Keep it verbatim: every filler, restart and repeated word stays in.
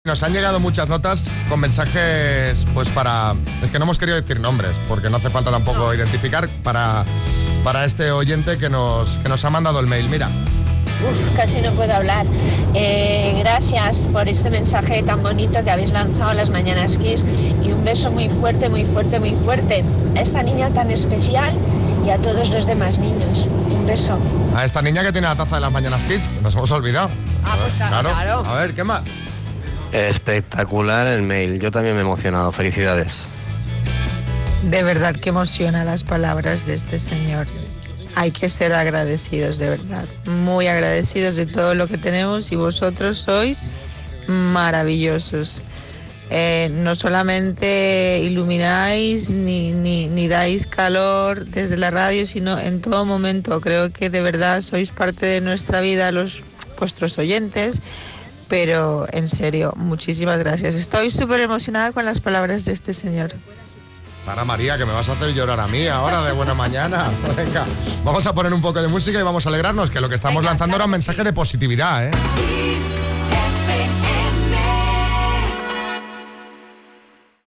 Nos han llegado muchas notas con mensajes, pues para... Es que no hemos querido decir nombres, porque no hace falta tampoco no. identificar para, para este oyente que nos, que nos ha mandado el mail. Mira. Uf, casi no puedo hablar. Eh, gracias por este mensaje tan bonito que habéis lanzado a las Mañanas Kiss y un beso muy fuerte, muy fuerte, muy fuerte a esta niña tan especial y a todos los demás niños. Un beso. A esta niña que tiene la taza de las Mañanas Kiss, que nos hemos olvidado. Ah, pues claro, claro. A ver, ¿qué más? Espectacular el mail, yo también me he emocionado, felicidades. De verdad que emociona las palabras de este señor. Hay que ser agradecidos, de verdad, muy agradecidos de todo lo que tenemos y vosotros sois maravillosos. Eh, no solamente ilumináis ni, ni, ni dais calor desde la radio, sino en todo momento. Creo que de verdad sois parte de nuestra vida, los vuestros oyentes. Pero en serio, muchísimas gracias. Estoy súper emocionada con las palabras de este señor. Para María, que me vas a hacer llorar a mí ahora de buena mañana. Venga, vamos a poner un poco de música y vamos a alegrarnos, que lo que estamos Venga, lanzando claro, era un mensaje sí. de positividad, ¿eh?